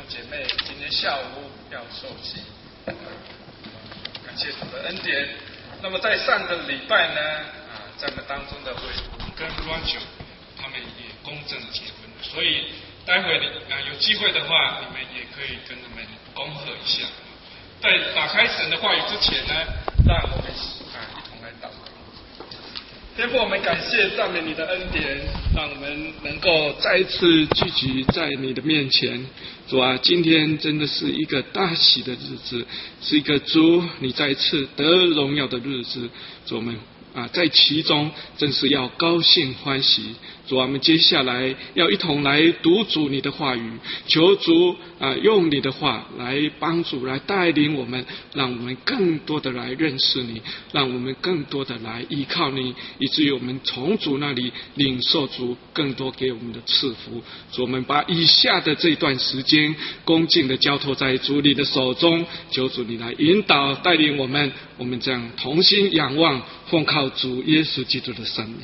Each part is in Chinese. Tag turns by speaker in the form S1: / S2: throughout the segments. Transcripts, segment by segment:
S1: 姐妹今天下午要受洗，感谢主的恩典。那么在上个礼拜呢，在我们当中的伟图跟 Roger 他们也公证结婚了，所以待会有机会的话，你们也可以跟他们恭贺一下。在打开神的话语之前呢，让我们一同来祷告。天父，我们感谢赞美你的恩典，让我们能够再一次聚集在你的面前。主啊，今天真的是一个大喜的日子，是一个主你再次得荣耀的日子。主，我们在其中真是要高兴欢喜。主啊，我们接下来要一同来读主你的话语，求主用你的话来帮助，来带领我们，让我们更多的来认识你，让我们更多的来依靠你，以至于我们从主那里领受主更多给我们的赐福。主，我们把以下的这段时间恭敬的交托在主你的手中，求主你来引导带领我们，我们这样同心仰望，奉靠主耶稣基督的圣名。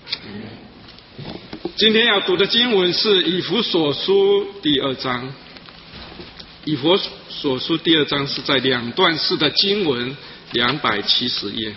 S1: 今天要读的经文是以弗所书第2章。以弗所书第2章是在2段式的经文270页。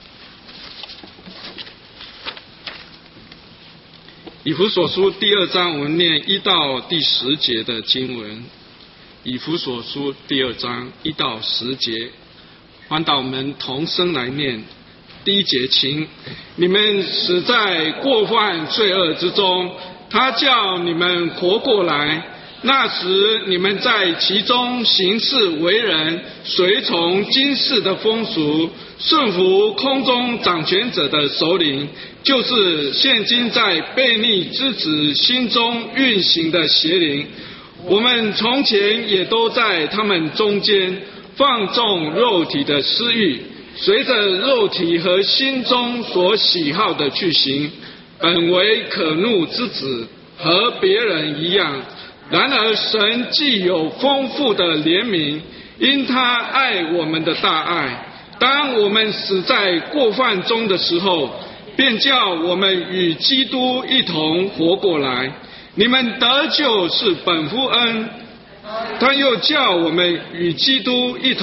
S1: 以弗所书第2章，我们念1到第10节的经文。以弗所书第2章1到10节，欢导我们同声来念。第1节，请你们死在过犯罪恶之中，他叫你们活过来。那时你们在其中行事为人，随从今世的风俗，顺服空中掌权者的首领，就是现今在悖逆之子心中运行的邪灵。我们从前也都在他们中间放纵肉体的私欲，随着肉体和心中所喜好的去行，本为可怒之子，和别人一样。然而神既有丰富的怜悯，因他爱我们的大爱，当我们死在过犯中的时候，便叫我们与基督一同活过来。你们得救是本乎恩，他又叫我们与基督一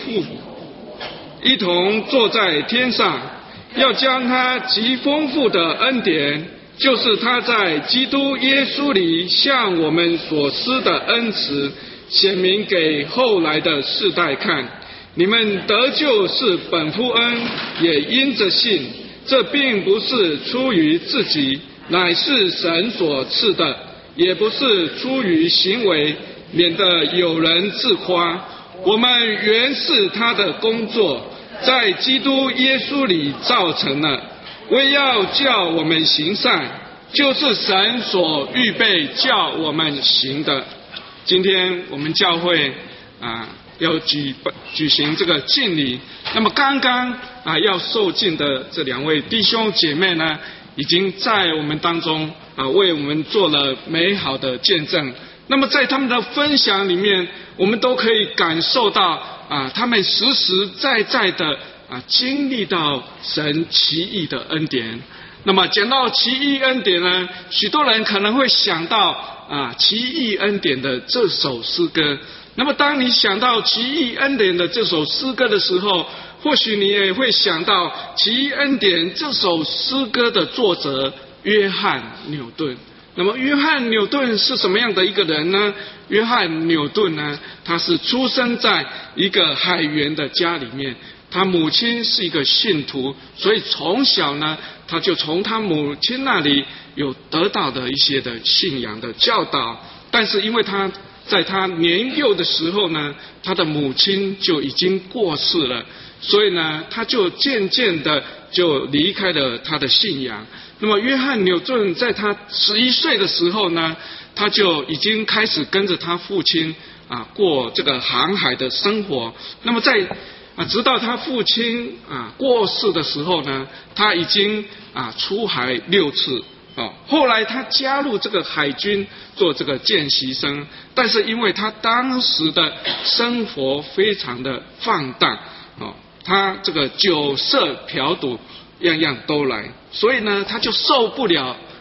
S1: 同坐在天上，要将他极丰富的恩典，就是他在基督耶稣里向我们所施的恩慈，显明给后来的世代看。你们得救是本乎恩，也因着信。这并不是出于自己，乃是神所赐的，也不是出于行为，免得有人自夸。我们原是他的工作，在基督耶稣里造成了，为要叫我们行善，就是神所预备叫我们行的。今天我们教会要举行这个敬礼，那么刚刚要受敬的这2位弟兄姐妹呢，已经在我们当中为我们做了美好的见证。那么在他们的分享里面，我们都可以感受到他们实实在在的经历到神奇异的恩典。那么讲到奇异恩典呢，许多人可能会想到奇异恩典的这首诗歌。那么当你想到奇异恩典的这首诗歌的时候，或许你也会想到奇异恩典这首诗歌的作者约翰纽顿。那么约翰纽顿是什么样的一个人呢？约翰纽顿呢，他是出生在一个海员的家里面，他母亲是一个信徒，所以从小呢，他就从他母亲那里有得到的一些的信仰的教导。但是因为他在他年幼的时候呢，他的母亲就已经过世了，所以呢，他就渐渐的就离开了他的信仰。那么约翰纽顿在他11岁的时候呢，他就已经开始跟着他父亲过这个航海的生活。那么在直到他父亲过世的时候呢，他已经出海6次。后来他加入这个海军做这个见习生，但是因为他当时的生活非常的放荡，他这个酒色嫖赌样样都来，所以呢他就受不了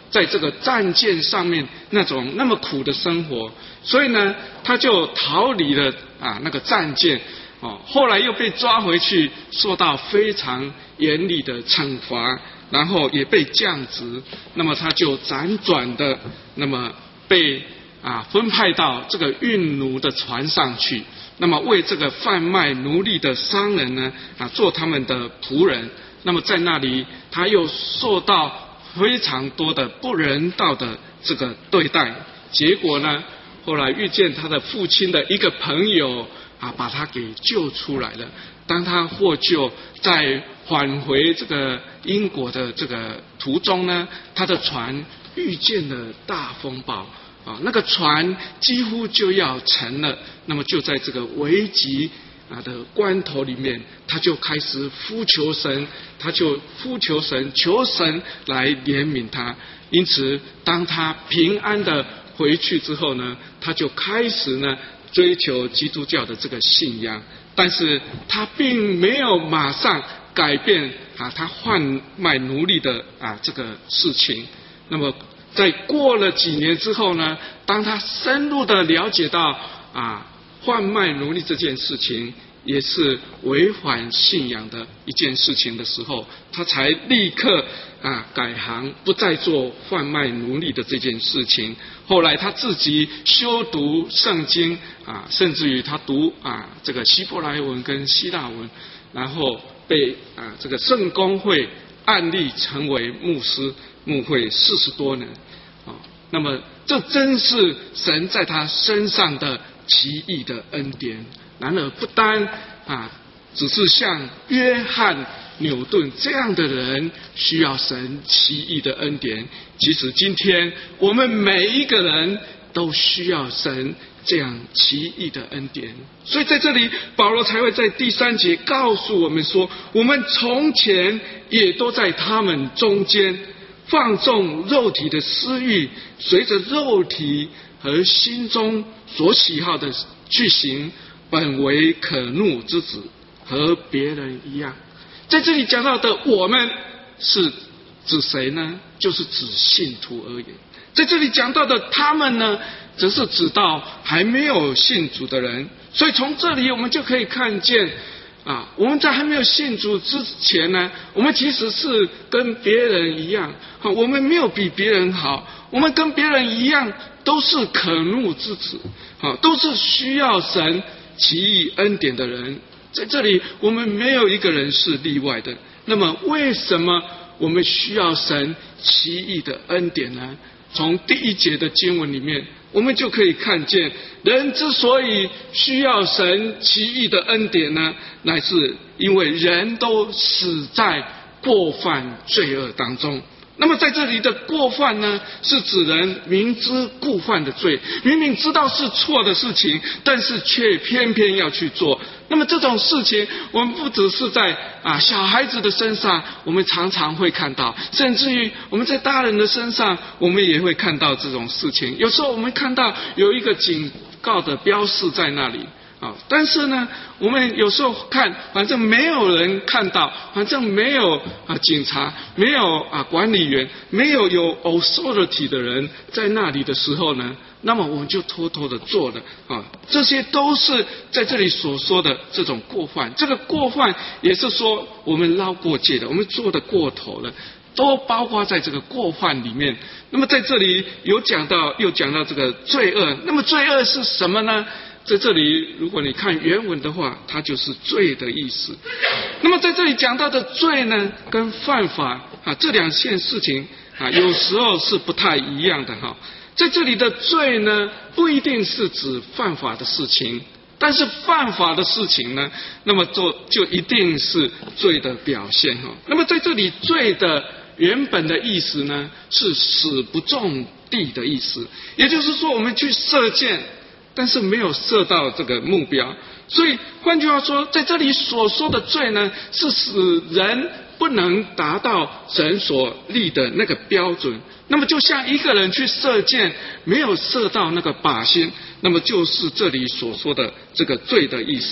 S1: 在这个战舰上面那种那么苦的生活，所以呢，他就逃离了那个战舰。后来又被抓回去，受到非常严厉的惩罚，然后也被降职。那么他就辗转的，那么被分派到这个运奴的船上去。那么为这个贩卖奴隶的商人呢，做他们的仆人。那么在那里，他又受到非常多的不人道的这个对待。结果呢，后来遇见他的父亲的一个朋友。把他给救出来了。当他获救，在返回这个英国的这个途中呢，他的船遇见了大风暴那个船几乎就要沉了。那么就在这个危急的关头里面，他就开始呼求神，求神来怜悯他。因此，当他平安的回去之后呢，他就开始呢追求基督教的这个信仰，但是他并没有马上改变他贩卖奴隶的这个事情。那么在过了几年之后呢，当他深入的了解到贩卖奴隶这件事情也是违反信仰的一件事情的时候，他才立刻改行，不再做贩卖奴隶的这件事情。后来他自己修读圣经甚至于他读这个希伯来文跟希腊文，然后被这个圣公会按立成为牧师，牧会40多年。那么这真是神在他身上的奇异的恩典。然而不单只是像约翰牛顿这样的人需要神奇异的恩典，其实今天我们每一个人都需要神这样奇异的恩典。所以在这里保罗才会在第3节告诉我们说，我们从前也都在他们中间放纵肉体的私欲，随着肉体和心中所喜好的去行，本为可怒之子，和别人一样。在这里讲到的我们是指谁呢？就是指信徒而言。在这里讲到的他们呢，则是指到还没有信主的人。所以从这里我们就可以看见我们在还没有信主之前呢，我们其实是跟别人一样我们没有比别人好，我们跟别人一样都是可怒之子都是需要神奇异恩典的人。在这里我们没有一个人是例外的。那么为什么我们需要神奇异的恩典呢？从第1节的经文里面，我们就可以看见，人之所以需要神奇异的恩典呢，乃是因为人都死在过犯罪恶当中。那么在这里的过犯呢，是指人明知故犯的罪，明明知道是错的事情，但是却偏偏要去做。那么这种事情我们不只是在小孩子的身上我们常常会看到，甚至于我们在大人的身上我们也会看到这种事情。有时候我们看到有一个警告的标示在那里但是呢，我们有时候看，反正没有人看到，反正没有警察，没有管理员，没有 authority 的人在那里的时候呢，那么我们就偷偷的做了这些都是在这里所说的这种过犯。这个过犯也是说我们捞过界的，我们做的过头了，都包括在这个过犯里面。那么在这里又讲到这个罪恶。那么罪恶是什么呢？在这里如果你看原文的话，它就是罪的意思。那么在这里讲到的罪呢，跟犯法这两件事情有时候是不太一样的在这里的罪呢，不一定是指犯法的事情，但是犯法的事情呢，那么就一定是罪的表现那么在这里罪的原本的意思呢，是死不中地的意思。也就是说我们去射箭，但是没有射到这个目标。所以换句话说，在这里所说的罪呢，是使人不能达到神所立的那个标准。那么就像一个人去射箭，没有射到那个靶心，那么就是这里所说的这个罪的意思。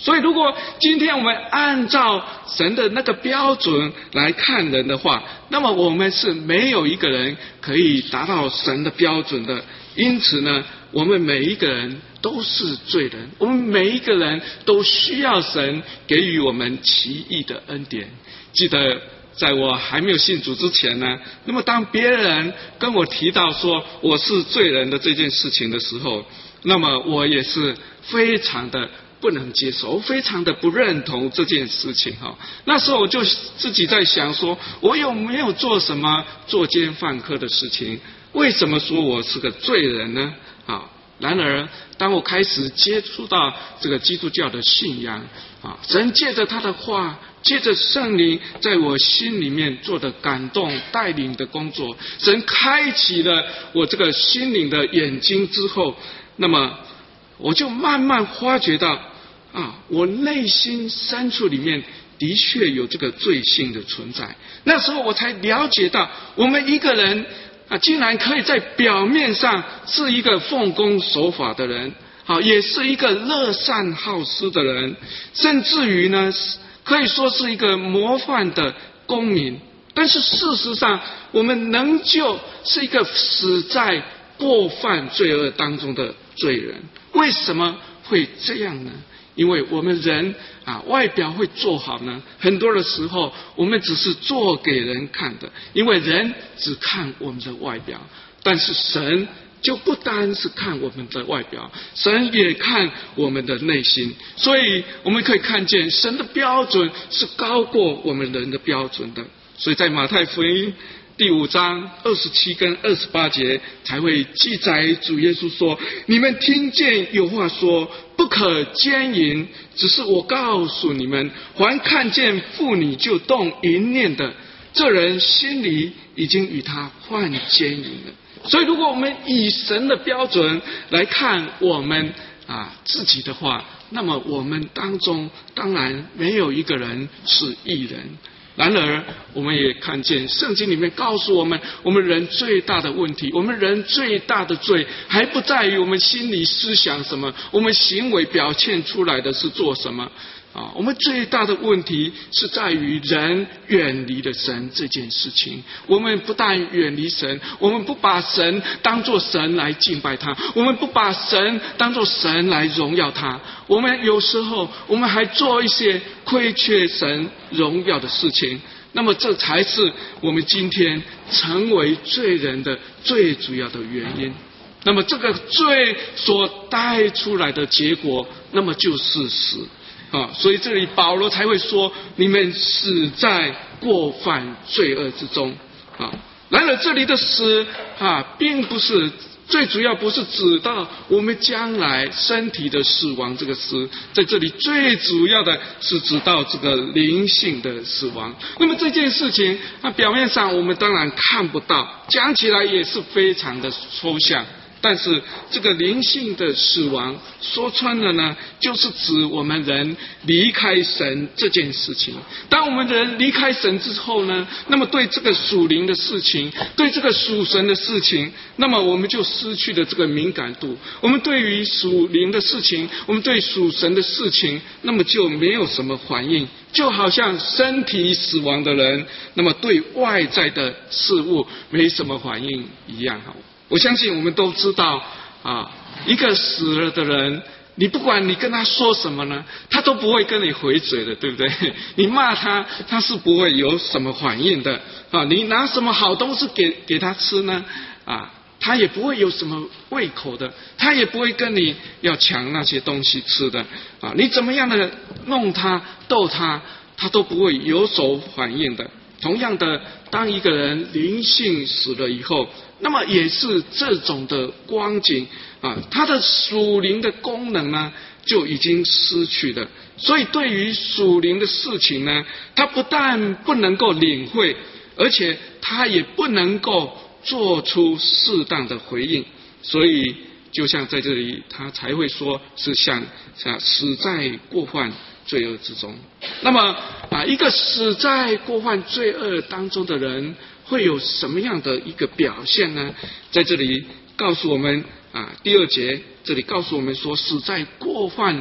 S1: 所以如果今天我们按照神的那个标准来看人的话，那么我们是没有一个人可以达到神的标准的。因此呢，我们每一个人都是罪人，我们每一个人都需要神给予我们奇异的恩典。记得在我还没有信主之前呢，那么当别人跟我提到说我是罪人的这件事情的时候，那么我也是非常的不能接受，非常的不认同这件事情哈。那时候我就自己在想说，我有没有做什么作奸犯科的事情？为什么说我是个罪人呢？啊，然而当我开始接触到这个基督教的信仰啊，神借着他的话，借着圣灵在我心里面做的感动带领的工作，神开启了我这个心灵的眼睛之后，那么我就慢慢发觉到啊，我内心深处里面的确有这个罪性的存在。那时候我才了解到，我们一个人竟然可以在表面上是一个奉公守法的人，好，也是一个乐善好施的人，甚至于呢，可以说是一个模范的公民。但是事实上，我们仍旧是一个死在过犯罪恶当中的罪人。为什么会这样呢？因为我们人外表会做好呢，很多的时候我们只是做给人看的，因为人只看我们的外表，但是神就不单是看我们的外表，神也看我们的内心。所以我们可以看见神的标准是高过我们人的标准的。所以在马太福音第5章27跟28节才会记载主耶稣说，你们听见有话说不可奸淫，只是我告诉你们，凡看见妇女就动淫念的，这人心里已经与他犯奸淫了。所以如果我们以神的标准来看我们自己的话，那么我们当中当然没有一个人是义人。然而我们也看见圣经里面告诉我们，我们人最大的问题，我们人最大的罪还不在于我们心里思想什么，我们行为表现出来的是做什么我们最大的问题是在于人远离了神这件事情。我们不但远离神，我们不把神当作神来敬拜他，我们不把神当作神来荣耀他，我们有时候我们还做一些亏缺神荣耀的事情。那么这才是我们今天成为罪人的最主要的原因。那么这个罪所带出来的结果，那么就是死所以这里保罗才会说，你们死在过犯罪恶之中然而这里的死并不是最主要，不是指到我们将来身体的死亡这个死，在这里最主要的是指到这个灵性的死亡。那么这件事情表面上我们当然看不到，讲起来也是非常的抽象，但是这个灵性的死亡说穿了呢，就是指我们人离开神这件事情。当我们人离开神之后呢，那么对这个属灵的事情，对这个属神的事情，那么我们就失去了这个敏感度。我们对于属灵的事情，我们对属神的事情，那么就没有什么反应，就好像身体死亡的人，那么对外在的事物没什么反应一样我相信我们都知道一个死了的人，你不管你跟他说什么呢，他都不会跟你回嘴的，对不对？你骂他，他是不会有什么反应的你拿什么好东西给他吃呢他也不会有什么胃口的，他也不会跟你要抢那些东西吃的你怎么样的弄他逗他，他都不会有所反应的。同样的，当一个人灵性死了以后，那么也是这种的光景他的属灵的功能呢就已经失去了。所以对于属灵的事情呢，他不但不能够领会，而且他也不能够做出适当的回应。所以就像在这里他才会说是像死在过犯罪恶之中。那么一个死在过犯罪恶当中的人会有什么样的一个表现呢？在这里告诉我们第2节这里告诉我们说，死在过犯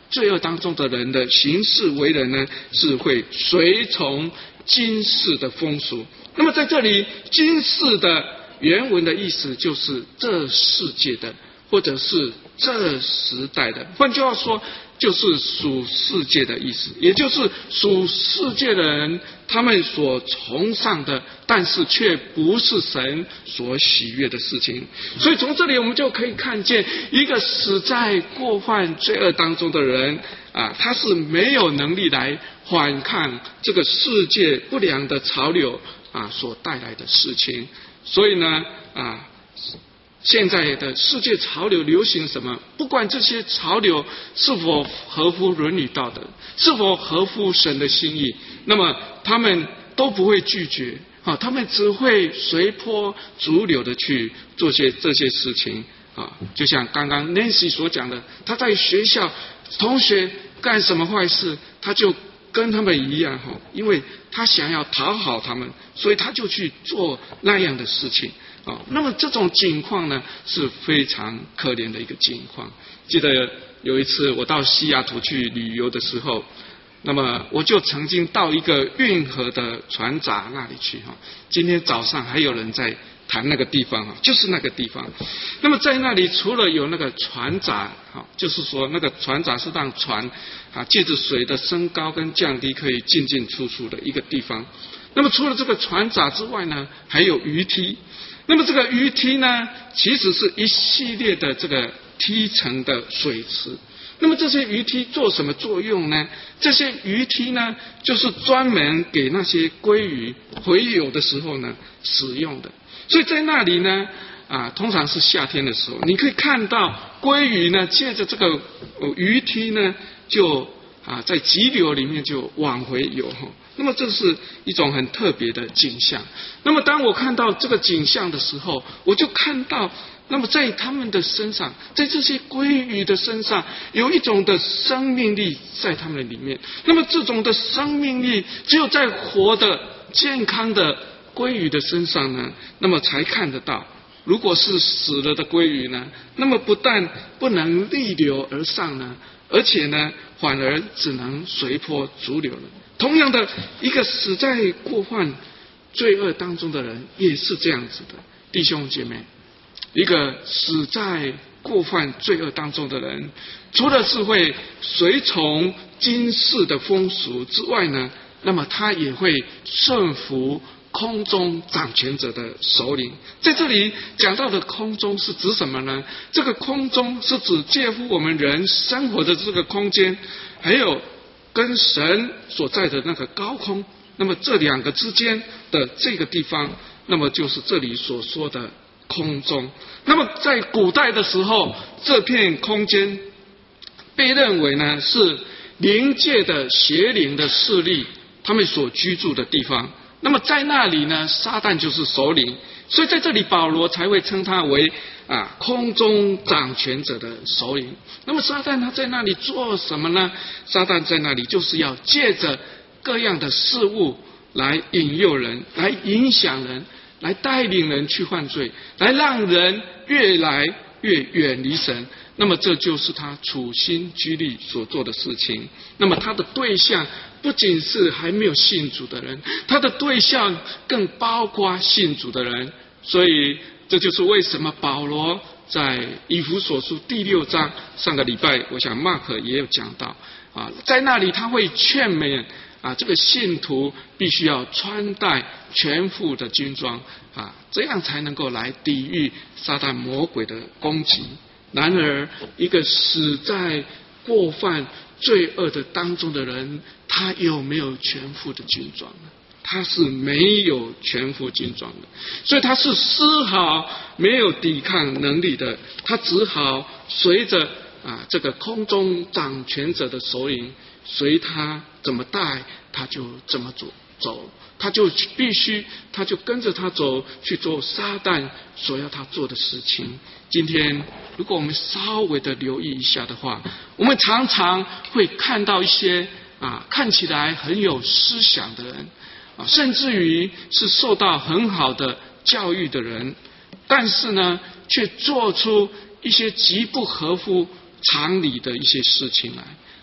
S1: 罪恶当中的人的行事为人呢，是会随从今世的风俗。那么在这里，今世的原文的意思就是这世界的，或者是这时代的。换句话说，就是属世界的意思，也就是属世界的人他们所崇尚的，但是却不是神所喜悦的事情。所以从这里我们就可以看见，一个死在过犯罪恶当中的人他是没有能力来反抗这个世界不良的潮流所带来的事情。所以呢现在的世界潮流流行什么？不管这些潮流是否合乎伦理道德，是否合乎神的心意，那么他们都不会拒绝，他们只会随波逐流的去做这些事情。就像刚刚 Nancy 所讲的，他在学校同学干什么坏事，他就跟他们一样，因为他想要讨好他们，所以他就去做那样的事情。那么这种情况呢，是非常可怜的一个情况。记得有一次我到西雅图去旅游的时候，那么我就曾经到一个运河的船闸那里去。今天早上还有人在谈那个地方，就是那个地方。那么在那里除了有那个船闸，就是说那个船闸是让船借着水的升高跟降低可以进进出出的一个地方。那么除了这个船闸之外呢，还有鱼梯。那么这个鱼梯呢，其实是一系列的这个梯层的水池。那么这些鱼梯做什么作用呢？这些鱼梯呢，就是专门给那些鲑鱼洄游的时候呢使用的。所以在那里呢通常是夏天的时候，你可以看到鲑鱼呢借着这个鱼梯呢就在急流里面就往回游。那么这是一种很特别的景象。那么当我看到这个景象的时候，我就看到，那么在他们的身上，在这些鲑鱼的身上，有一种的生命力在他们里面。那么这种的生命力，只有在活的健康的鲑鱼的身上呢，那么才看得到。如果是死了的鲑鱼呢，那么不但不能逆流而上呢，而且呢反而只能随波逐流了。同样的，一个死在过犯罪恶当中的人也是这样子的。弟兄姐妹，一个死在过犯罪恶当中的人，除了是会随从今世的风俗之外呢，那么他也会顺服空中掌权者的首领。在这里讲到的空中是指什么呢？这个空中是指介乎我们人生活的这个空间，还有跟神所在的那个高空，那么这两个之间的这个地方，那么就是这里所说的空中。那么在古代的时候，这片空间被认为呢是灵界的邪灵的势力他们所居住的地方。那么在那里呢，撒旦就是首领，所以在这里保罗才会称他为空中掌权者的首领。那么撒旦他在那里做什么呢？撒旦在那里就是要借着各样的事物来引诱人，来影响人，来带领人去犯罪，来让人越来越远离神。那么这就是他处心积虑所做的事情。那么他的对象不仅是还没有信主的人，他的对象更包括信主的人。所以这就是为什么保罗在以弗所书第6章，上个礼拜我想 Mark 也有讲到在那里他会劝勉这个信徒必须要穿戴全副的军装这样才能够来抵御撒旦魔鬼的攻击。然而一个死在过犯罪恶的当中的人，他有没有全副的军装呢？他是没有全副军装的，所以他是丝毫没有抵抗能力的，他只好随着这个空中掌权者的首领，随他怎么带他就怎么走，他就必须他就跟着他走，去做撒旦所要他做的事情。今天如果我们稍微的留意一下的话，我们常常会看到一些看起来很有思想的人甚至于是受到很好的教育的人，但是呢却做出一些极不合乎常理的一些事情来。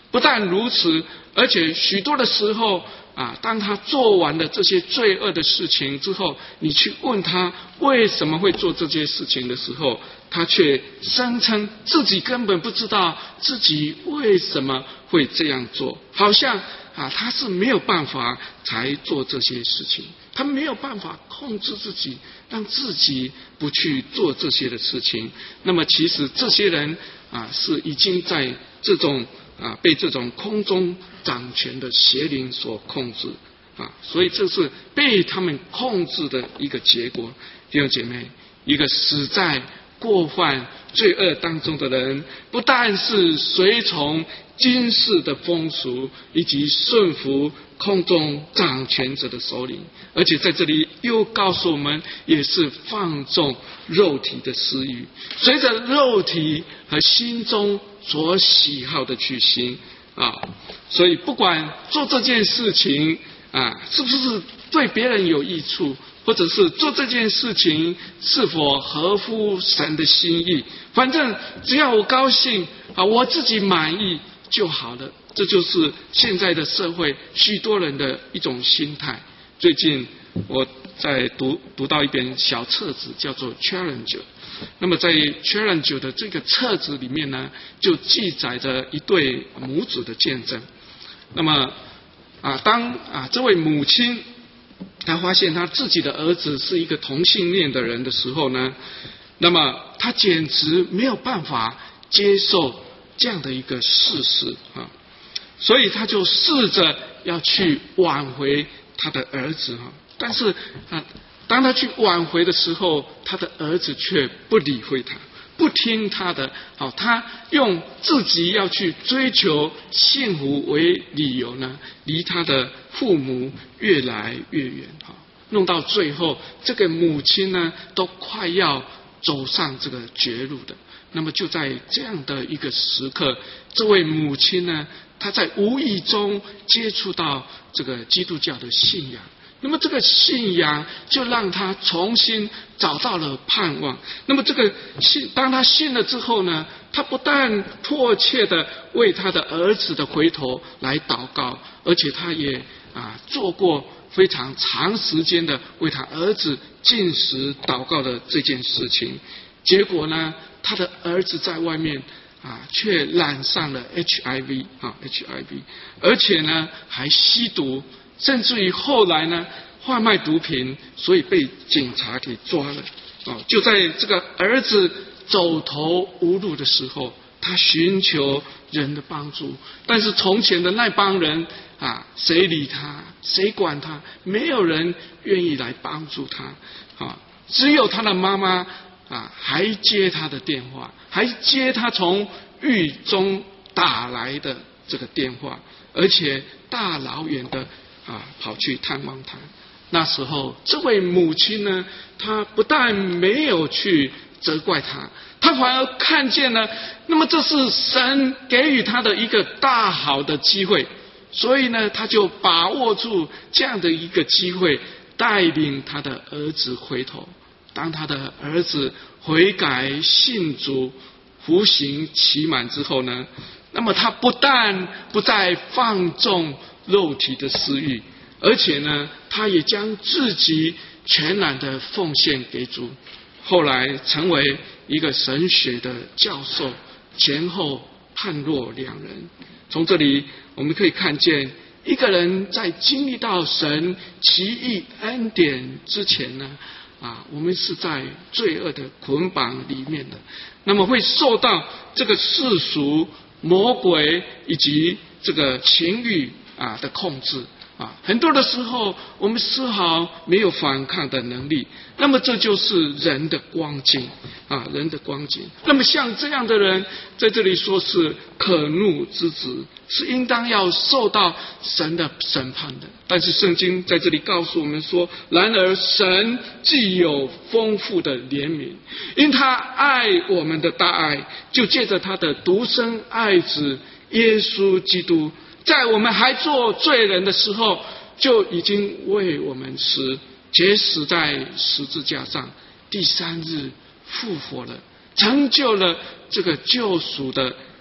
S1: 不但如此，而且许多的时候当他做完了这些罪恶的事情之后，你去问他为什么会做这些事情的时候，他却声称自己根本不知道自己为什么会这样做，好像他是没有办法才做这些事情，他没有办法控制自己，让自己不去做这些的事情。那么其实这些人是已经在这种被这种空中掌权的邪灵所控制所以这是被他们控制的一个结果。弟兄姐妹，一个死在过犯罪恶当中的人，不但是随从今世的风俗，以及顺服空中掌权者的首领，而且在这里又告诉我们，也是放纵肉体的私欲，随着肉体和心中所喜好的去行所以不管做这件事情是不是对别人有益处，或者是做这件事情是否合乎神的心意，反正只要我高兴我自己满意就好了。这就是现在的社会许多人的一种心态。最近我在读到一本小册子，叫做 Challenger。那么在 Challenger 的这个册子里面呢，就记载着一对母子的见证。那么当这位母亲她发现她自己的儿子是一个同性恋的人的时候呢，那么她简直没有办法接受这样的一个事实所以她就试着要去挽回她的儿子但是当她去挽回的时候，她的儿子却不理会她，不听她的他用自己要去追求幸福为理由呢，离他的父母越来越远弄到最后，这个母亲呢都快要走上这个绝路的。那么就在这样的一个时刻，这位母亲呢，她在无意中接触到这个基督教的信仰，那么这个信仰就让她重新找到了盼望。那么这个当她信了之后呢，她不但迫切的为她的儿子的回头来祷告，而且她也做过非常长时间的为他儿子禁食祷告的这件事情。结果呢，他的儿子在外面却染上了 HIV， 而且呢还吸毒，甚至于后来呢贩卖毒品，所以被警察给抓了就在这个儿子走投无路的时候，他寻求人的帮助，但是从前的那帮人谁理他，谁管他，没有人愿意来帮助他只有他的妈妈还接他的电话，还接他从狱中打来的这个电话，而且大老远的跑去探望他。那时候这位母亲呢，她不但没有去责怪他，他反而看见了，那么这是神给予他的一个大好的机会，所以呢他就把握住这样的一个机会，带领他的儿子回头。当他的儿子悔改信主服刑期满之后呢，那么他不但不再放纵肉体的私欲，而且呢他也将自己全然的奉献给主，后来成为一个神学的教授，前后判若两人。从这里我们可以看见，一个人在经历到神奇异恩典之前呢我们是在罪恶的捆绑里面的，那么会受到这个世俗魔鬼以及这个情欲的控制很多的时候我们丝毫没有反抗的能力，那么这就是人的光景人的光景。那么像这样的人，在这里说是可怒之子，是应当要受到神的审判的。但是圣经在这里告诉我们说，然而神既有丰富的怜悯，因他爱我们的大爱，就借着他的独生爱子耶稣基督，在我们还做罪人的时候，就已经为我们死，且死在十字架上，第三日复活了，成就了这个救赎的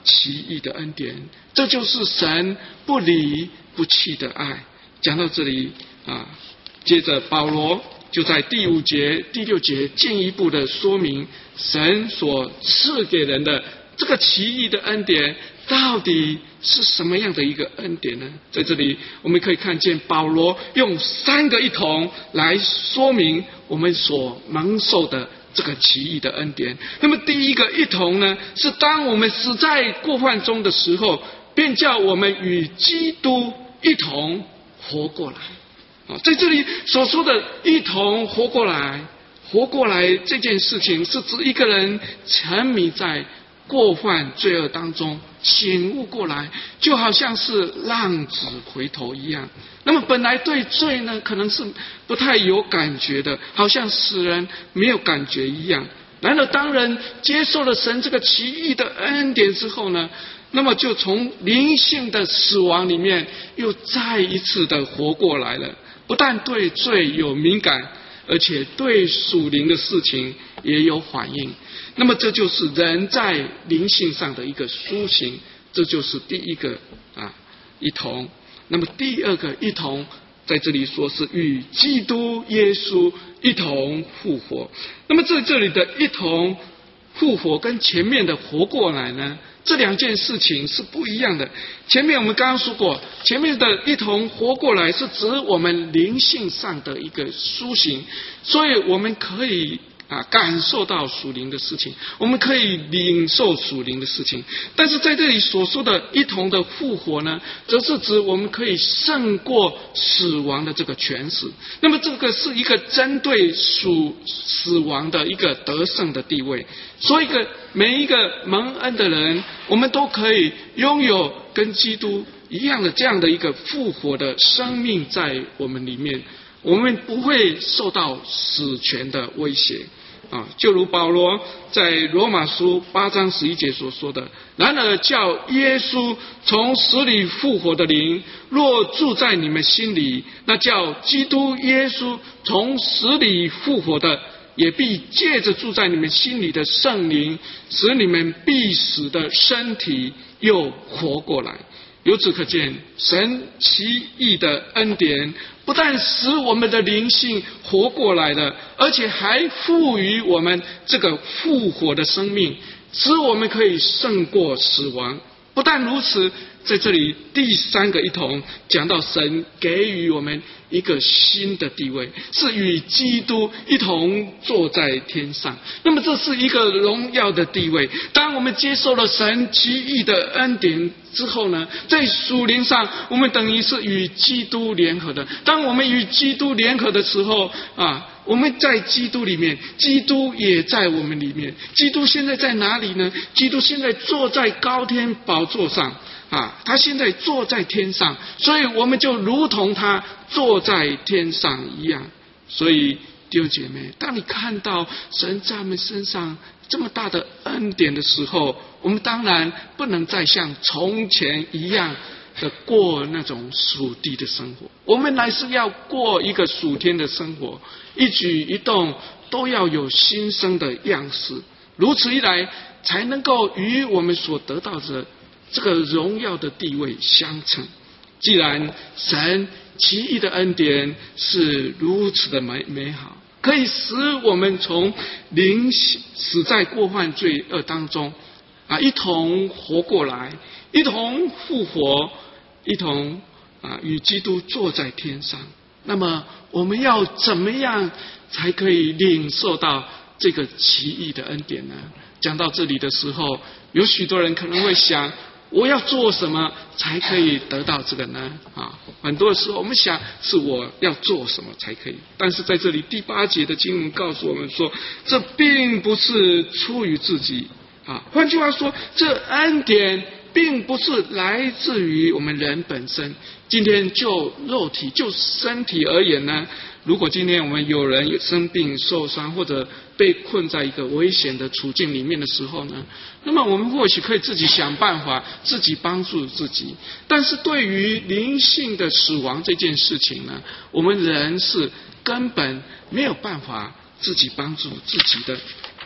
S1: 奇异的恩典，这就是神不离不弃的爱。讲到这里接着保罗就在第5节、第6节进一步的说明神所赐给人的这个奇异的恩典到底是什么样的一个恩典呢？在这里我们可以看见保罗用3个一同来说明我们所蒙受的这个奇异的恩典。那么第一个一同呢，是当我们死在过犯中的时候，便叫我们与基督一同活过来。在这里所说的一同活过来，活过来这件事情是指一个人沉迷在过犯罪恶当中醒悟过来，就好像是浪子回头一样。那么本来对罪呢可能是不太有感觉的，好像使人没有感觉一样。然而当人接受了神这个奇异的恩典之后呢，那么就从灵性的死亡里面又再一次的活过来了。不但对罪有敏感，而且对属灵的事情也有反应。那么这就是人在灵性上的一个苏醒，这就是第一个一同。那么第二个一同在这里说是与基督耶稣一同复活。那么在这里的一同复活跟前面的活过来呢，这2件事情是不一样的。前面我们刚刚说过，前面的一同活过来是指我们灵性上的一个苏醒，所以我们可以感受到属灵的事情，我们可以领受属灵的事情。但是在这里所说的一同的复活呢，则是指我们可以胜过死亡的这个权势。那么这个是一个针对死亡的一个得胜的地位。所以每一个蒙恩的人，我们都可以拥有跟基督一样的这样的一个复活的生命在我们里面，我们不会受到死权的威胁就如保罗在罗马书8章11节所说的，然而叫耶稣从死里复活的灵若住在你们心里，那叫基督耶稣从死里复活的，也必借着住在你们心里的圣灵，使你们必死的身体又活过来。由此可见，神奇异的恩典不但使我们的灵性活过来了，而且还赋予我们这个复活的生命，使我们可以胜过死亡。不但如此，在这里第3个一同讲到神给予我们一个新的地位，是与基督一同坐在天上。那么这是一个荣耀的地位。当我们接受了神奇异的恩典之后呢，在属灵上我们等于是与基督联合的。当我们与基督联合的时候我们在基督里面，基督也在我们里面。基督现在在哪里呢？基督现在坐在高天宝座上他现在坐在天上，所以我们就如同他坐在天上一样。所以弟兄姐妹，当你看到神在我们身上这么大的恩典的时候，我们当然不能再像从前一样的过那种属地的生活，我们乃是要过一个属天的生活，一举一动都要有新生的样式。如此一来，才能够与我们所得到的这个荣耀的地位相称。既然神奇异的恩典是如此的美好，可以使我们从灵死在过犯罪恶当中一同活过来，一同复活，一同与基督坐在天上。那么我们要怎么样才可以领受到这个奇异的恩典呢？讲到这里的时候，有许多人可能会想，我要做什么才可以得到这个呢？很多时候我们想是我要做什么才可以，但是在这里第8节的经文告诉我们说，这并不是出于自己换句话说，这恩典并不是来自于我们人本身。今天就肉体就身体而言呢，如果今天我们有人生病受伤，或者被困在一个危险的处境里面的时候呢，那么我们或许可以自己想办法，自己帮助自己。但是对于灵性的死亡这件事情呢，我们人是根本没有办法自己帮助自己的。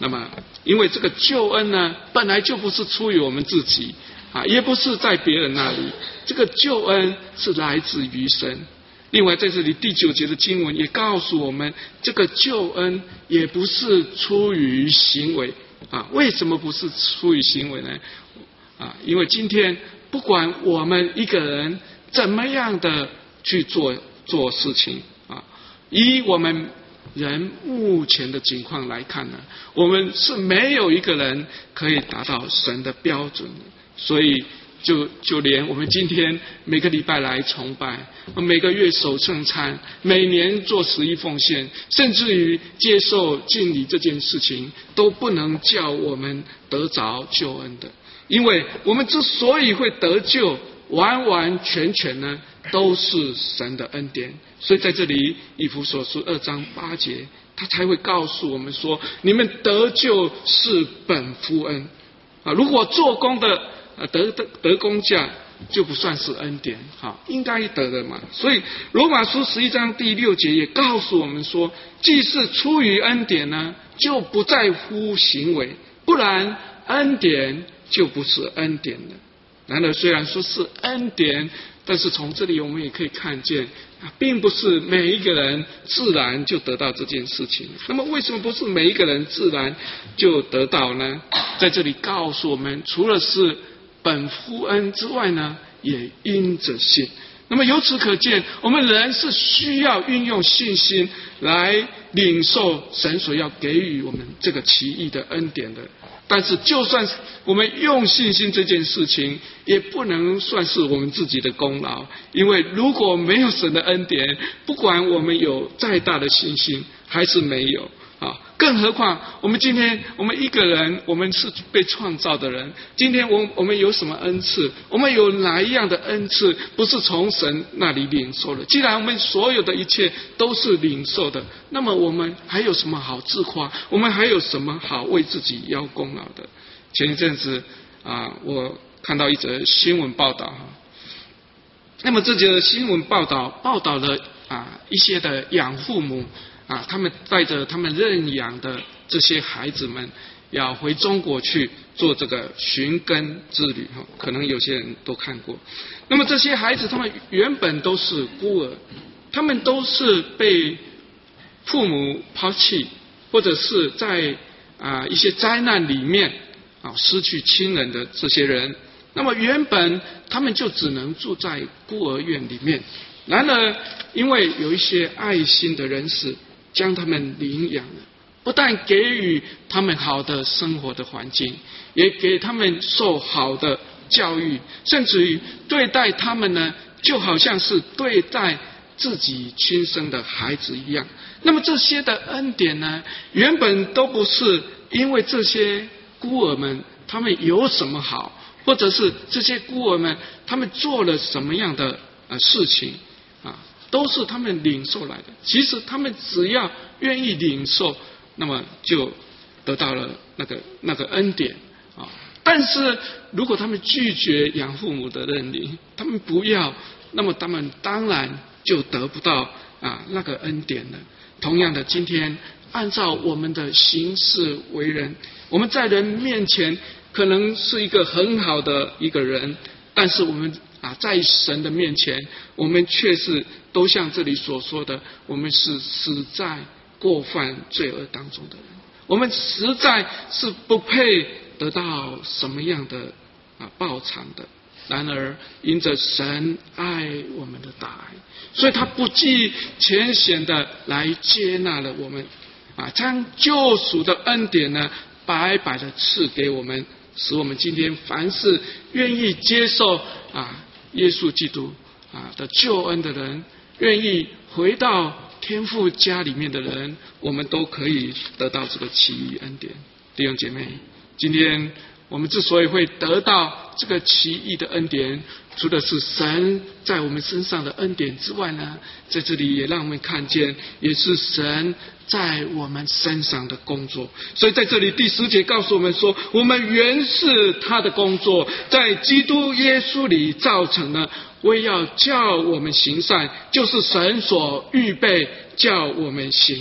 S1: 那么因为这个救恩呢，本来就不是出于我们自己也不是在别人那里，这个救恩是来自于神。另外在这里第9节的经文也告诉我们，这个救恩也不是出于行为为什么不是出于行为呢？因为今天不管我们一个人怎么样的去做事情以我们人目前的情况来看呢，我们是没有一个人可以达到神的标准的。所以就连我们今天每个礼拜来崇拜，每个月守圣餐，每年做11奉献，甚至于接受敬礼这件事情，都不能叫我们得着救恩的。因为我们之所以会得救，完完全全呢都是神的恩典。所以在这里以弗所书2章8节，他才会告诉我们说，你们得救是本乎恩如果做工的得工价就不算是恩典应该得的嘛。所以罗马书11章第6节也告诉我们说，既是出于恩典呢，就不在乎行为，不然恩典就不是恩典了。然而虽然说是恩典，但是从这里我们也可以看见并不是每一个人自然就得到这件事情。那么为什么不是每一个人自然就得到呢？在这里告诉我们，除了是本乎恩之外呢，也因着信。那么由此可见，我们人是需要运用信心来领受神所要给予我们这个奇异的恩典的。但是就算我们用信心这件事情，也不能算是我们自己的功劳，因为如果没有神的恩典，不管我们有再大的信心还是没有更何况我们今天我们一个人，我们是被创造的人，今天我们有什么恩赐？我们有哪一样的恩赐不是从神那里领受的？既然我们所有的一切都是领受的，那么我们还有什么好自夸？我们还有什么好为自己邀功劳的？前一阵子我看到一则新闻报道那么这则新闻报道了一些的养父母他们带着他们认养的这些孩子们要回中国去做这个寻根之旅可能有些人都看过。那么这些孩子他们原本都是孤儿，他们都是被父母抛弃，或者是在一些灾难里面失去亲人的这些人。那么原本他们就只能住在孤儿院里面，然而因为有一些爱心的人士将他们领养了，不但给予他们好的生活的环境，也给他们受好的教育，甚至于对待他们呢，就好像是对待自己亲生的孩子一样。那么这些的恩典呢，原本都不是因为这些孤儿们他们有什么好，或者是这些孤儿们他们做了什么样的事情都是他们领受来的。其实他们只要愿意领受，那么就得到了那个恩典但是如果他们拒绝养父母的认领，他们不要，那么他们当然就得不到那个恩典了。同样的，今天按照我们的行事为人，我们在人面前可能是一个很好的一个人，但是我们在神的面前，我们却是都像这里所说的，我们是死在过犯罪恶当中的人，我们实在是不配得到什么样的报偿的。然而因着神爱我们的大爱，所以他不计前嫌的来接纳了我们将救赎的恩典呢白白的赐给我们，使我们今天凡是愿意接受耶稣基督的救恩的人，愿意回到天父家里面的人，我们都可以得到这个奇异恩典。弟兄姐妹，今天我们之所以会得到这个奇异的恩典，除了是神在我们身上的恩典之外呢，在这里也让我们看见，也是神在我们身上的工作。所以在这里第10节告诉我们说，我们原是他的工作，在基督耶稣里造成了，为要叫我们行善，就是神所预备叫我们行的。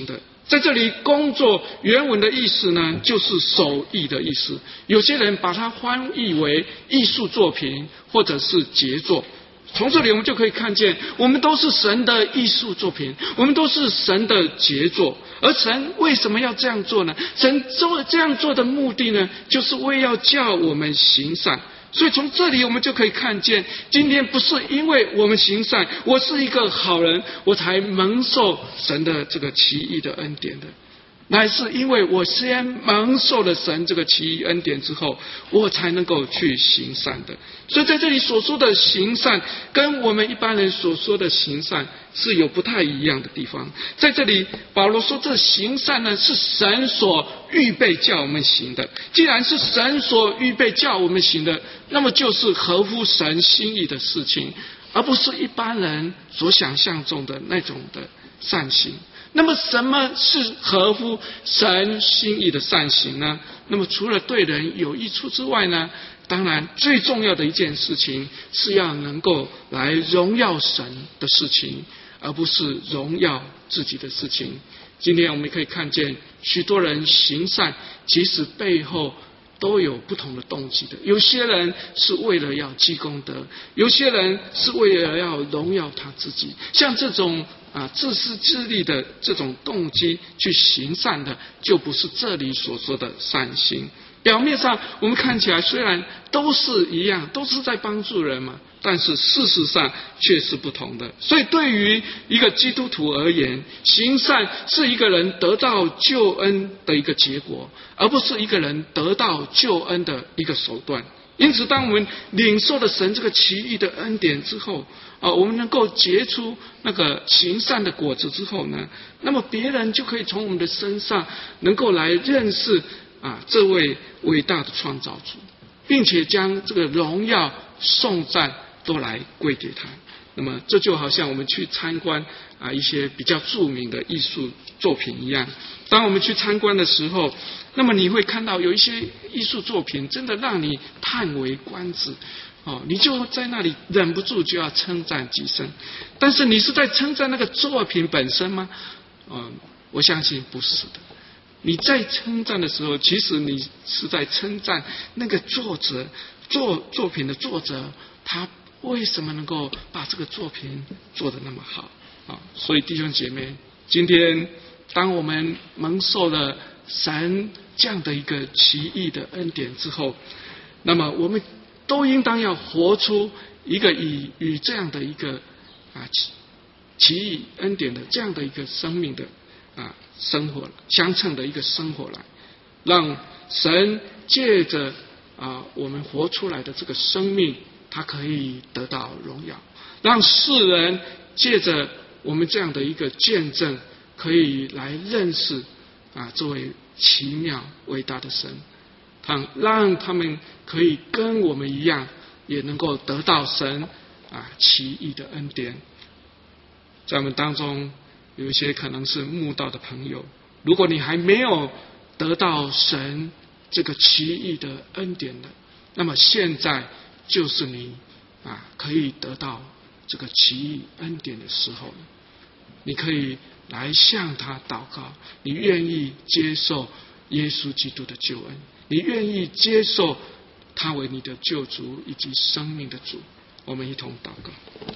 S1: 在这里工作原文的意思呢，就是手艺的意思。有些人把它翻译为艺术作品或者是杰作。从这里我们就可以看见，我们都是神的艺术作品，我们都是神的杰作。而神为什么要这样做呢？神这样做的目的呢，就是为要叫我们行善。所以从这里我们就可以看见，今天不是因为我们行善，我是一个好人，我才蒙受神的这个奇异的恩典的，乃是因为我先蒙受了神这个奇异恩典之后，我才能够去行善的。所以在这里所说的行善，跟我们一般人所说的行善是有不太一样的地方。在这里保罗说，这行善呢，是神所预备叫我们行的。既然是神所预备叫我们行的，那么就是合乎神心意的事情，而不是一般人所想象中的那种的善行。那么什么是合乎神心意的善行呢？那么除了对人有益处之外呢，当然最重要的一件事情是要能够来荣耀神的事情，而不是荣耀自己的事情。今天我们可以看见许多人行善，其实背后都有不同的动机的。有些人是为了要积功德，有些人是为了要荣耀他自己。像这种自私自利的这种动机去行善的，就不是这里所说的善行。表面上我们看起来虽然都是一样，都是在帮助人嘛，但是事实上却是不同的。所以对于一个基督徒而言，行善是一个人得到救恩的一个结果，而不是一个人得到救恩的一个手段。因此当我们领受了神这个奇异的恩典之后，我们能够结出那个行善的果子之后呢，那么别人就可以从我们的身上能够来认识这位伟大的创造主，并且将这个荣耀颂赞都来归给他。那么这就好像我们去参观一些比较著名的艺术作品一样。当我们去参观的时候，那么你会看到有一些艺术作品真的让你叹为观止，你就在那里忍不住就要称赞几声。但是你是在称赞那个作品本身吗？我相信不是的。你在称赞的时候，其实你是在称赞那个作者，作品的作者，他为什么能够把这个作品做得那么好所以弟兄姐妹，今天当我们蒙受了神这样的一个奇异的恩典之后，那么我们都应当要活出一个与这样的一个奇异恩典的这样的一个生命的生活相称的一个生活来，让神借着我们活出来的这个生命，它可以得到荣耀，让世人借着我们这样的一个见证，可以来认识这位奇妙伟大的神，让他们可以跟我们一样，也能够得到神奇异的恩典。在我们当中有一些可能是慕道的朋友，如果你还没有得到神这个奇异的恩典的，那么现在就是你可以得到这个奇异恩典的时候了。你可以来向他祷告，你愿意接受耶稣基督的救恩，你愿意接受他为你的救主以及生命的主。我们一同祷告。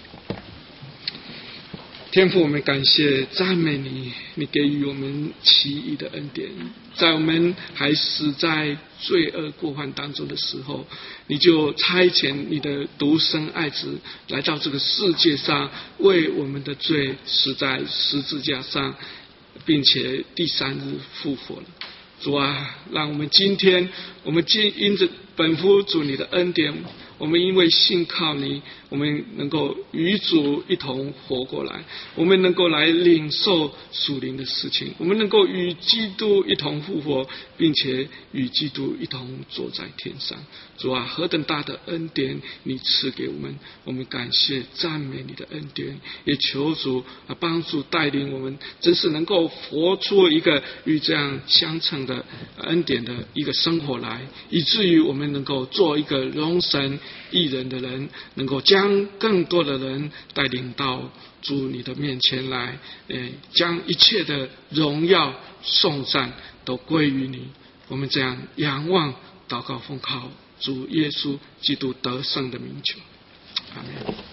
S1: 天父，我们感谢赞美你，你给予我们奇异的恩典，在我们还死在罪恶过犯当中的时候，你就差遣你的独生爱子来到这个世界上，为我们的罪死在十字架上，并且第3日复活了。主啊，让我们今天因着本乎主你的恩典，我们因为信靠你，我们能够与主一同活过来，我们能够来领受属灵的事情，我们能够与基督一同复活，并且与基督一同坐在天上。主啊，何等大的恩典你赐给我们，我们感谢赞美你的恩典，也求主帮助带领我们，真是能够活出一个与这样相称的恩典的一个生活来，以至于我们能够做一个荣神义人的人，能够将更多的人带领到主你的面前来，将一切的荣耀颂赞都归于你。我们这样仰望祷告奉靠主耶稣基督得胜的名求，阿们。